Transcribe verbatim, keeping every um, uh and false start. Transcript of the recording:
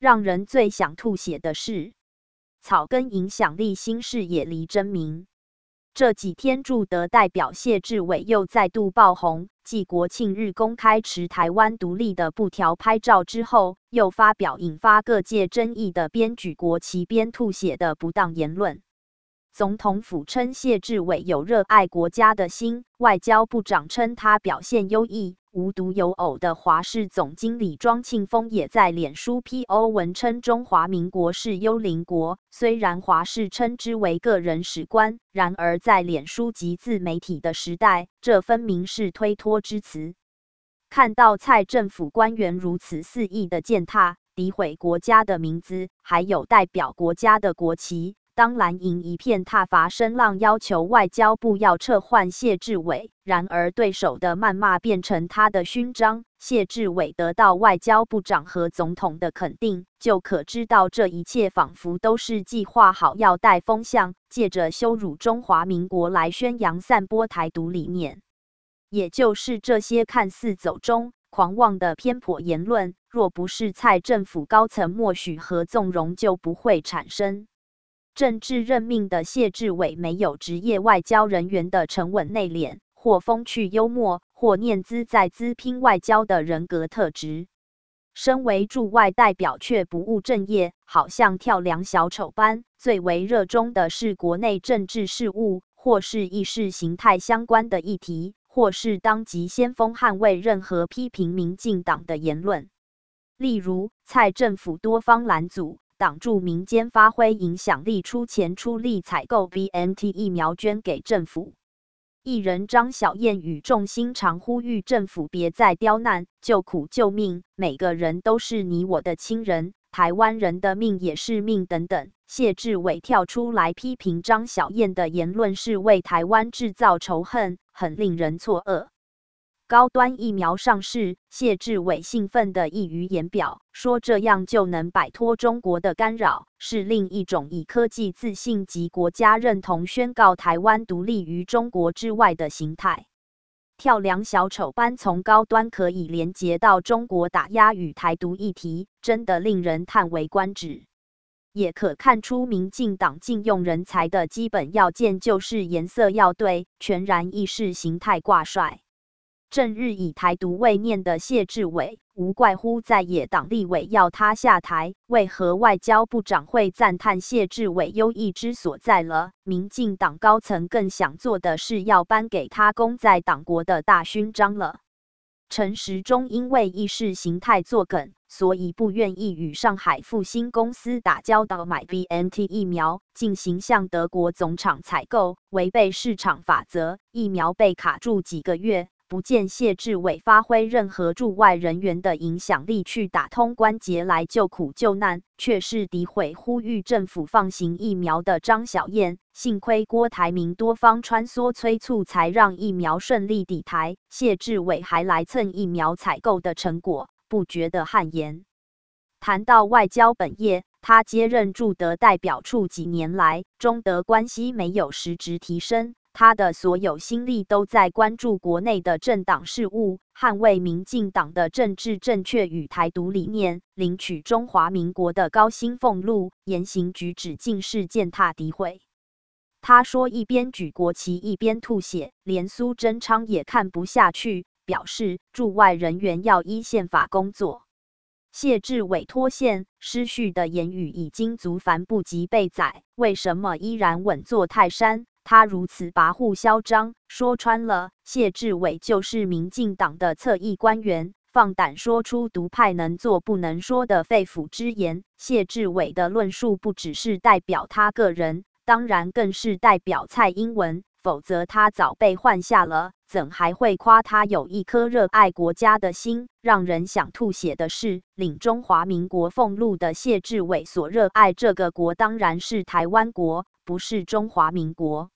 让人最想吐血的是，草根影响力新视野黎真明。这几天驻德代表谢志伟又再度爆红，继国庆日公开持台湾独立的布条拍照之后，又发表引发各界争议的边举国旗边吐血的不当言论。总统府称谢志伟有热爱国家的心，外交部长称他表现优异。无独有偶的华视总经理庄庆峰也在脸书 P O 文称中华民国是幽灵国，虽然华视称之为个人史观，然而在脸书及自媒体的时代，这分明是推脱之词。看到蔡政府官员如此肆意的践踏、诋毁国家的名字，还有代表国家的国旗，当蓝营一片挞伐声浪，要求外交部要撤换谢志伟。然而对手的谩骂变成他的勋章，谢志伟得到外交部长和总统的肯定，就可知道这一切仿佛都是计划好要带风向，借着羞辱中华民国来宣扬散播台独理念。也就是这些看似走中狂妄的偏颇言论，若不是蔡政府高层默许和纵容，就不会产生。政治任命的谢志伟没有职业外交人员的沉稳内敛，或风趣幽默，或念兹在兹拼外交的人格特质。身为驻外代表却不务正业，好像跳梁小丑般，最为热衷的是国内政治事务，或是意识形态相关的议题，或是当极先锋捍卫任何批评民进党的言论。例如，蔡政府多方拦阻，挡住民间发挥影响力，出钱出力采购 B N T 疫苗捐给政府。艺人张小燕语重心长呼吁政府别再刁难，救苦救命，每个人都是你我的亲人，台湾人的命也是命等等。谢志伟跳出来批评张小燕的言论是为台湾制造仇恨，很令人错愕。高端疫苗上市，谢志伟兴奋地溢于言表，说这样就能摆脱中国的干扰，是另一种以科技自信及国家认同宣告台湾独立于中国之外的形态。跳梁小丑般从高端可以连结到中国打压与台独议题，真的令人叹为观止。也可看出民进党禁用人才的基本要件就是颜色要对，全然意识形态挂帅。正日以台独为念的谢志伟，无怪乎在野党立委要他下台，为何外交部长会赞叹谢志伟优异之所在了？民进党高层更想做的是要颁给他功在党国的大勋章了。陈时中因为意识形态作梗，所以不愿意与上海复星公司打交道买 B N T 疫苗，进行向德国总厂采购，违背市场法则，疫苗被卡住几个月。不见谢志伟发挥任何驻外人员的影响力去打通关节来救苦救难，却是诋毁呼吁政府放行疫苗的张小燕。幸亏郭台铭多方穿梭催促，才让疫苗顺利抵台。谢志伟还来蹭疫苗采购的成果，不觉得汗颜。谈到外交本业，他接任驻德代表处几年来，中德关系没有实质提升。他的所有心力都在关注国内的政党事务，捍卫民进党的政治正确与台独理念，领取中华民国的高薪俸禄，言行举止尽是践踏诋毁。他说一边举国旗一边吐血，连苏贞昌也看不下去，表示驻外人员要依宪法工作。谢志伟脱线失序的言语已经族繁不及备载，为什么依然稳坐泰山？他如此跋扈嚣张，说穿了，谢志伟就是民进党的侧翼官员，放胆说出独派能做不能说的肺腑之言。谢志伟的论述不只是代表他个人，当然更是代表蔡英文，否则他早被换下了，怎还会夸他有一颗热爱国家的心？让人想吐血的是，领中华民国俸禄的谢志伟所热爱这个国当然是台湾国，不是中华民国。